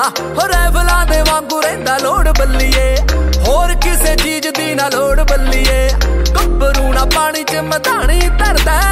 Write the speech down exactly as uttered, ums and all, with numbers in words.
ਹੋ ਰੈਵਲਾਂ ਦੇ ਵਾਂਗੂ ਰਹਿੰਦਾ ਲੋੜ ਬੱਲੀਏ, ਹੋਰ ਕਿਸੇ ਚੀਜ਼ ਦੀ ਨਾ ਲੋੜ ਬੱਲੀਏ। ਗੱਭਰੂ ਨਾ ਪਾਣੀ ਚ ਮਧਾਣੀ ਧਰਦਾ